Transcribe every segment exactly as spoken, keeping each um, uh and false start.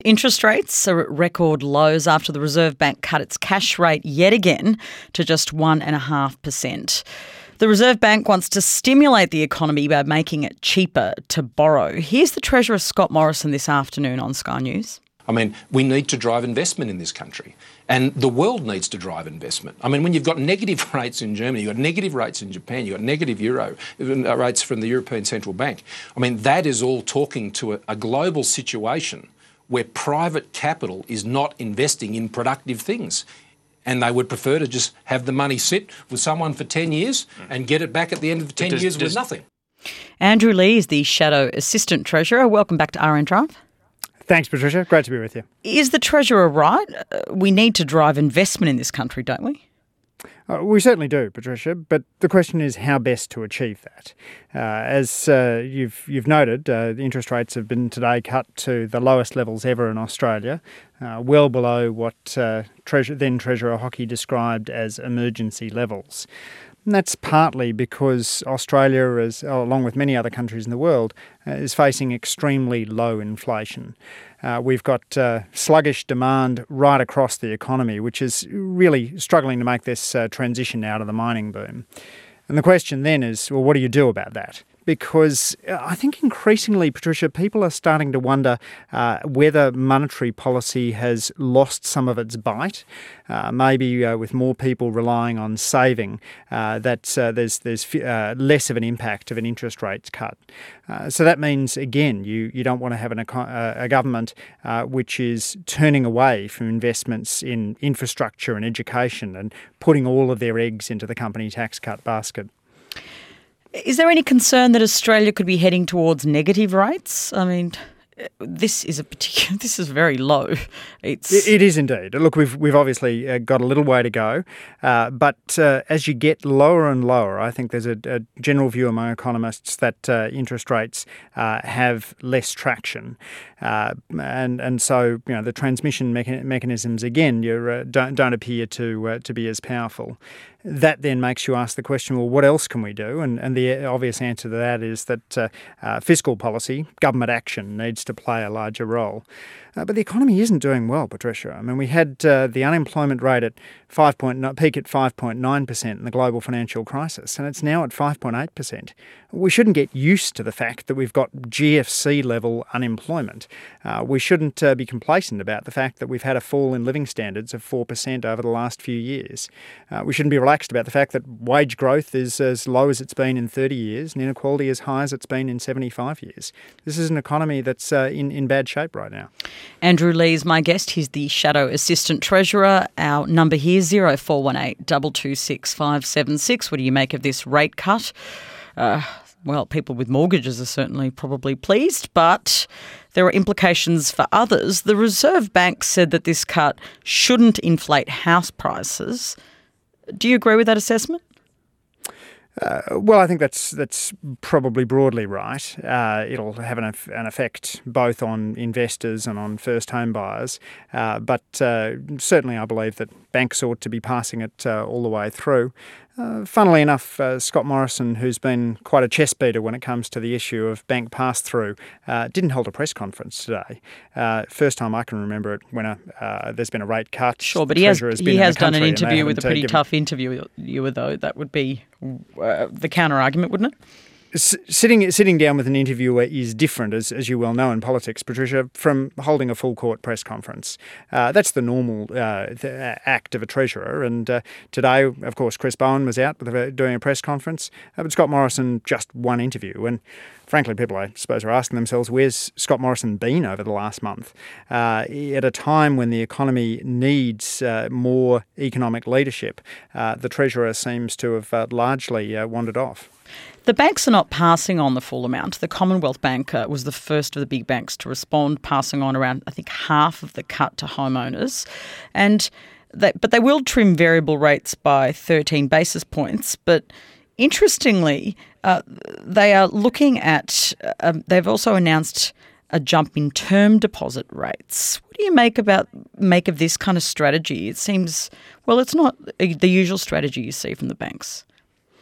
Interest rates are at record lows after the Reserve Bank cut its cash rate yet again to just one point five percent. The Reserve Bank wants to stimulate the economy by making it cheaper to borrow. Here's the Treasurer, Scott Morrison, this afternoon on Sky News. I mean, we need to drive investment in this country, and the world needs to drive investment. I mean, when you've got negative rates in Germany, you've got negative rates in Japan, you've got negative euro rates from the European Central Bank. I mean, that is all talking to a, a global situation where private capital is not investing in productive things. And they would prefer to just have the money sit with someone for ten years and get it back at the end of the ten does, years does, with nothing. Andrew Leigh is the Shadow Assistant Treasurer. Welcome back to R N Drive. Thanks, Patricia. Great to be with you. Is the Treasurer right? Uh, we need to drive investment in this country, don't we? Uh, we certainly do, Patricia, but the question is how best to achieve that. Uh, as uh, you've you've noted, uh, the interest rates have been today cut to the lowest levels ever in Australia, uh, well below what uh, Treasure, then Treasurer Hockey described as emergency levels. And that's partly because Australia, is, along with many other countries in the world, uh, is facing extremely low inflation. Uh, we've got uh, sluggish demand right across the economy, which is really struggling to make this uh, transition out of the mining boom. And the question then is, well, what do you do about that? Because I think increasingly, Patricia, people are starting to wonder uh, whether monetary policy has lost some of its bite. Uh, maybe uh, with more people relying on saving, uh, that uh, there's there's uh, less of an impact of an interest rates cut. Uh, so that means, again, you, you don't want to have an, uh, a government uh, which is turning away from investments in infrastructure and education and putting all of their eggs into the company tax cut basket. Is there any concern that Australia could be heading towards negative rates? I mean, this is a particular. This is very low. It's it, it is indeed. Look, we've we've obviously uh, got a little way to go, uh, but uh, as you get lower and lower, I think there's a, a general view among economists that uh, interest rates uh, have less traction, uh, and and so you know the transmission mecha- mechanisms again you're, uh, don't don't appear to uh, to be as powerful. That then makes you ask the question, well, what else can we do? And, and the obvious answer to that is that uh, uh, fiscal policy, government action needs to play a larger role. Uh, but the economy isn't doing well, Patricia. I mean, we had uh, the unemployment rate at five point nine, peak at five point nine percent in the global financial crisis, and it's now at five point eight percent. We shouldn't get used to the fact that we've got G F C-level unemployment. Uh, we shouldn't uh, be complacent about the fact that we've had a fall in living standards of four percent over the last few years. Uh, we shouldn't be relaxed about the fact that wage growth is as low as it's been in thirty years and inequality as high as it's been in seventy-five years. This is an economy that's uh, in, in bad shape right now. Andrew Leigh is my guest. He's the Shadow Assistant Treasurer. Our number here is zero four one eight, two two six, five seven six. What do you make of this rate cut? Uh, well, people with mortgages are certainly probably pleased, but there are implications for others. The Reserve Bank said that this cut shouldn't inflate house prices. Do you agree with that assessment? Uh, well, I think that's that's probably broadly right. Uh, it'll have an, an effect both on investors and on first home buyers. Uh, but uh, certainly I believe that banks ought to be passing it uh, all the way through. Uh, funnily enough, uh, Scott Morrison, who's been quite a chest beater when it comes to the issue of bank pass-through, uh, didn't hold a press conference today. Uh, first time I can remember it when a, uh, there's been a rate cut. Sure, but he has, has he has done an interview with a pretty tough interviewer, though. That would be uh, the counter-argument, wouldn't it? S- sitting sitting down with an interviewer is different, as as you well know in politics, Patricia, from holding a full court press conference. Uh, that's the normal uh, the act of a treasurer. And uh, today, of course, Chris Bowen was out with a, doing a press conference, uh, but Scott Morrison just one interview. And frankly, people, I suppose, are asking themselves, where's Scott Morrison been over the last month? Uh, at a time when the economy needs uh, more economic leadership, uh, the treasurer seems to have uh, largely uh, wandered off. The banks are not passing on the full amount. The Commonwealth Bank uh, was the first of the big banks to respond, passing on around, I think, half of the cut to homeowners. And they, but they will trim variable rates by thirteen basis points. But interestingly, uh, they are looking at, uh, they've also announced a jump in term deposit rates. What do you make about make of this kind of strategy? It seems, well, it's not the usual strategy you see from the banks.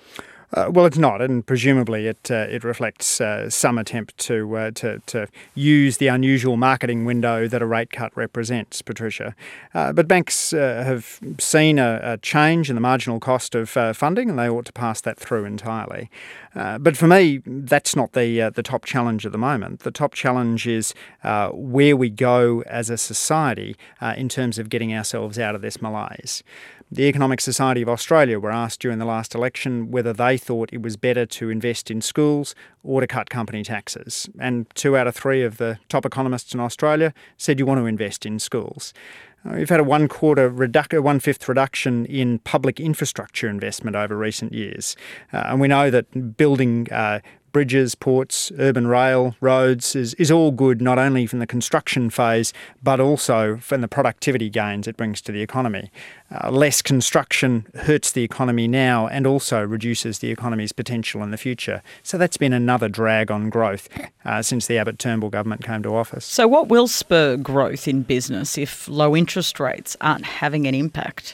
Uh, well, it's not, and presumably it uh, it reflects uh, some attempt to, uh, to to use the unusual marketing window that a rate cut represents, Patricia. Uh, but banks uh, have seen a, a change in the marginal cost of uh, funding, and they ought to pass that through entirely. Uh, but for me, that's not the uh, the top challenge at the moment. The top challenge is uh, where we go as a society uh, in terms of getting ourselves out of this malaise. The Economic Society of Australia were asked during the last election whether they thought it was better to invest in schools or to cut company taxes. And two out of three of the top economists in Australia said you want to invest in schools. Uh, We've had a one-quarter, redu- one-fifth reduction in public infrastructure investment over recent years. Uh, and we know that building uh, bridges, ports, urban rail, roads is, is all good, not only from the construction phase, but also from the productivity gains it brings to the economy. Uh, less construction hurts the economy now and also reduces the economy's potential in the future. So that's been another drag on growth uh, since the Abbott-Turnbull government came to office. So what will spur growth in business if low interest rates aren't having an impact?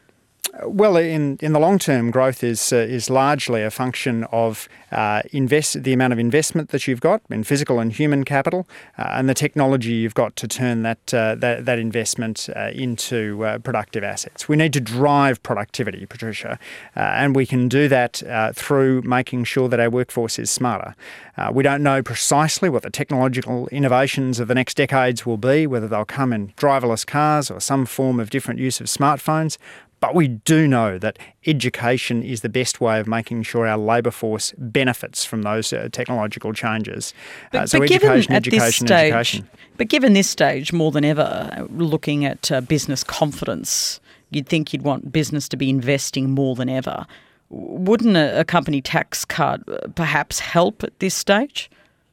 Well, in, in the long term, growth is uh, is largely a function of uh, invest the amount of investment that you've got in physical and human capital, uh, and the technology you've got to turn that uh, that, that investment uh, into uh, productive assets. We need to drive productivity, Patricia, uh, and we can do that uh, through making sure that our workforce is smarter. Uh, we don't know precisely what the technological innovations of the next decades will be, whether they'll come in driverless cars or some form of different use of smartphones. But we do know that education is the best way of making sure our labour force benefits from those uh, technological changes. But, uh, so but education, given at education, this stage, education. But given this stage, more than ever, looking at uh, business confidence, you'd think you'd want business to be investing more than ever. Wouldn't a, a company tax cut perhaps help at this stage?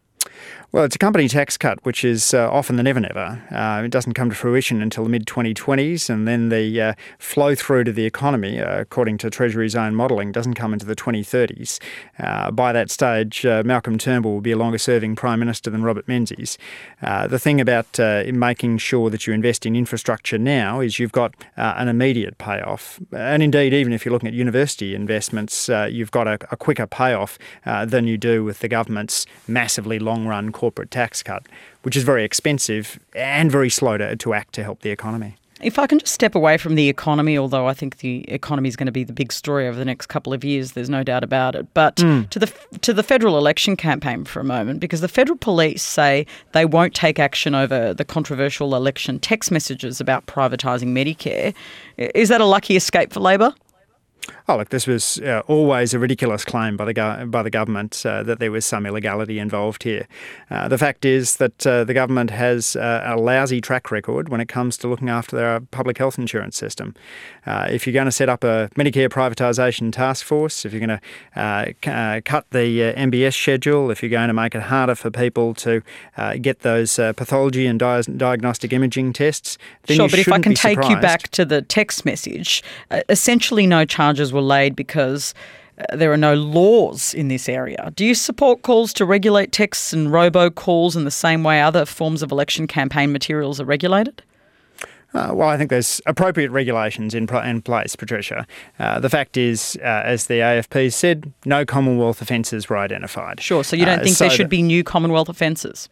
Well, it's a company tax cut, which is uh, often the never-never. Uh, it doesn't come to fruition until the mid twenty twenties, and then the uh, flow through to the economy, uh, according to Treasury's own modelling, doesn't come into the twenty thirties. Uh, by that stage, uh, Malcolm Turnbull will be a longer-serving Prime Minister than Robert Menzies. Uh, the thing about uh, making sure that you invest in infrastructure now is you've got uh, an immediate payoff. And indeed, even if you're looking at university investments, uh, you've got a, a quicker payoff uh, than you do with the government's massively long-run corporate tax cut, which is very expensive and very slow to, to act to help the economy. If I can just step away from the economy, although I think the economy is going to be the big story over the next couple of years, there's no doubt about it. But mm. to the to the federal election campaign for a moment, because the federal police say they won't take action over the controversial election text messages about privatising Medicare. Is that a lucky escape for Labor? Oh, look, this was uh, always a ridiculous claim by the go- by the government uh, that there was some illegality involved here. Uh, the fact is that uh, the government has uh, a lousy track record when it comes to looking after their public health insurance system. Uh, if you're going to set up a Medicare privatisation task force, if you're going to uh, c- uh, cut the uh, M B S schedule, if you're going to make it harder for people to uh, get those uh, pathology and di- diagnostic imaging tests, then sure, you but if I can be take surprised. you back to the text message, uh, essentially no charges were laid because uh, there are no laws in this area. Do you support calls to regulate texts and robocalls in the same way other forms of election campaign materials are regulated? Uh, well, I think there's appropriate regulations in, in place, Patricia. Uh, the fact is, uh, as the A F P said, no Commonwealth offences were identified. Sure, so you don't uh, think so there should that, be new Commonwealth offences?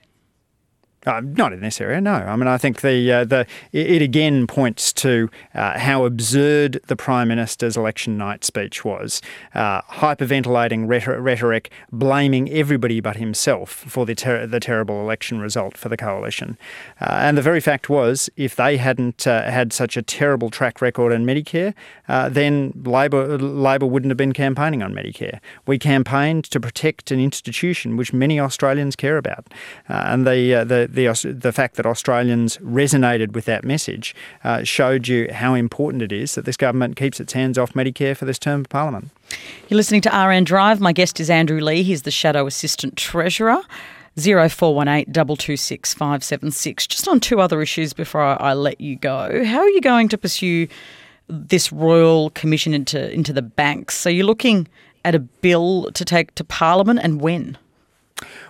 Uh, not in this area, no. I mean, I think the uh, the it again points to uh, how absurd the Prime Minister's election night speech was, uh, hyperventilating rhetor- rhetoric, blaming everybody but himself for the ter- the terrible election result for the coalition. Uh, and the very fact was, if they hadn't uh, had such a terrible track record on Medicare, uh, then Labor Labor wouldn't have been campaigning on Medicare. We campaigned to protect an institution which many Australians care about, uh, and the uh, the The, the fact that Australians resonated with that message uh, showed you how important it is that this government keeps its hands off Medicare for this term of Parliament. You're listening to R N Drive. My guest is Andrew Leigh. He's the Shadow Assistant Treasurer. zero four one eight, two two six, five seven six. Just on two other issues before I, I let you go. How are you going to pursue this Royal Commission into, into the banks? So you're looking at a bill to take to Parliament, and when?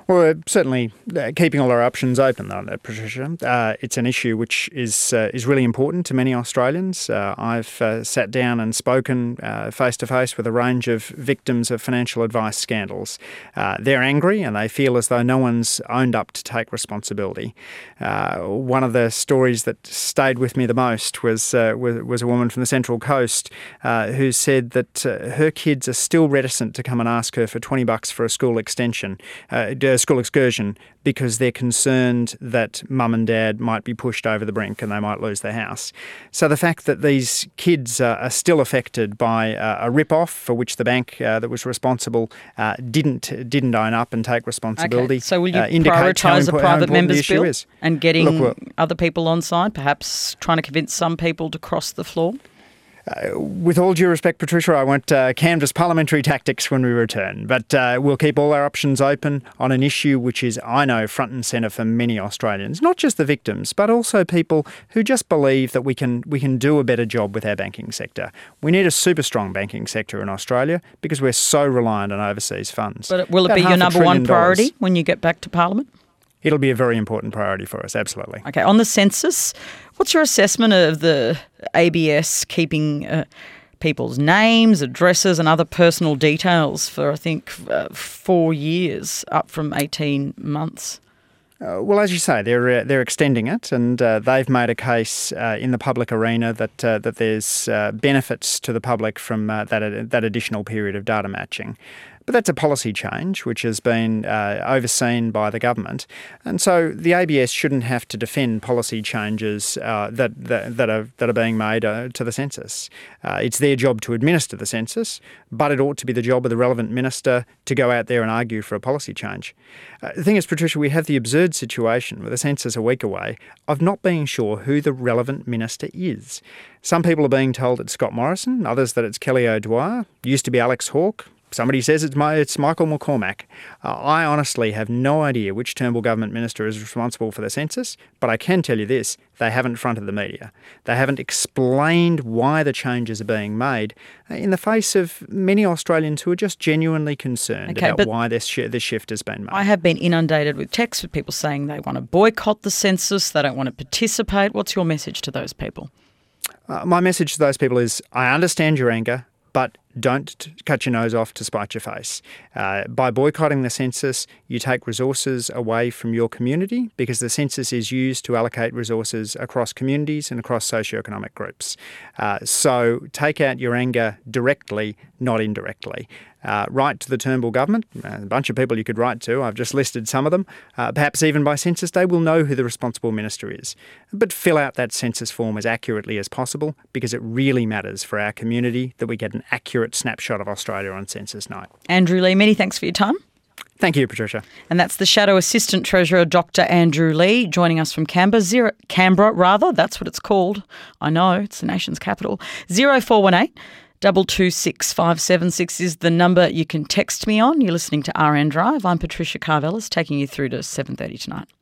Well, uh, certainly uh, keeping all our options open, though, Patricia. Uh, it's an issue which is uh, is really important to many Australians. Uh, I've uh, sat down and spoken uh, face-to-face with a range of victims of financial advice scandals. Uh, they're angry and they feel as though no one's owned up to take responsibility. Uh, one of the stories that stayed with me the most was uh, was, was a woman from the Central Coast uh, who said that uh, her kids are still reticent to come and ask her for twenty bucks for a school extension. Uh, school excursion because they're concerned that mum and dad might be pushed over the brink and they might lose their house. So the fact that these kids uh, are still affected by uh, a rip-off for which the bank uh, that was responsible uh, didn't didn't own up and take responsibility. Okay. So will you uh, prioritise a private members bill is. and getting Look, well, other people on side, perhaps trying to convince some people to cross the floor? Uh, with all due respect, Patricia, I won't uh, canvass parliamentary tactics when we return, but uh, we'll keep all our options open on an issue which is, I know, front and centre for many Australians, not just the victims, but also people who just believe that we can we can do a better job with our banking sector. We need a super strong banking sector in Australia because we're so reliant on overseas funds. But will it About be your half a number one trillion priority dollars. when you get back to Parliament? It'll be a very important priority for us, absolutely. Okay, on the census, what's your assessment of the A B S keeping uh, people's names, addresses and other personal details for, I think, uh, four years, up from eighteen months? Uh, well, as you say, they're uh, they're extending it, and uh, they've made a case uh, in the public arena that uh, that there's uh, benefits to the public from uh, that uh, that additional period of data matching. But that's a policy change which has been uh, overseen by the government, and so the A B S shouldn't have to defend policy changes uh, that, that that are that are being made uh, to the census. Uh, it's their job to administer the census, but it ought to be the job of the relevant minister to go out there and argue for a policy change. Uh, the thing is, Patricia, we have the absurd situation with the census a week away of not being sure who the relevant minister is. Some people are being told it's Scott Morrison, others that it's Kelly O'Dwyer, used to be Alex Hawke. Somebody says it's my, it's Michael McCormack. Uh, I honestly have no idea which Turnbull government minister is responsible for the census, but I can tell you this, they haven't fronted the media. They haven't explained why the changes are being made uh, in the face of many Australians who are just genuinely concerned Okay, about why this, sh- this shift has been made. I have been inundated with texts with people saying they want to boycott the census, they don't want to participate. What's your message to those people? Uh, my message to those people is, I understand your anger, but don't t- cut your nose off to spite your face. Uh, by boycotting the census, you take resources away from your community because the census is used to allocate resources across communities and across socioeconomic groups. Uh, so take out your anger directly, not indirectly. Uh, write to the Turnbull government, a bunch of people you could write to, I've just listed some of them. Uh, perhaps even by Census Day we'll know who the responsible minister is. But fill out that census form as accurately as possible because it really matters for our community that we get an accurate snapshot of Australia on census night. Andrew Leigh, many thanks for your time. Thank you, Patricia. And that's the Shadow Assistant Treasurer, Doctor Andrew Leigh, joining us from Canberra. Zero, Canberra, rather, that's what it's called. I know, it's the nation's capital. zero four one eight two two six five seven six is the number you can text me on. You're listening to R N Drive. I'm Patricia Karvelas, taking you through to seven thirty tonight.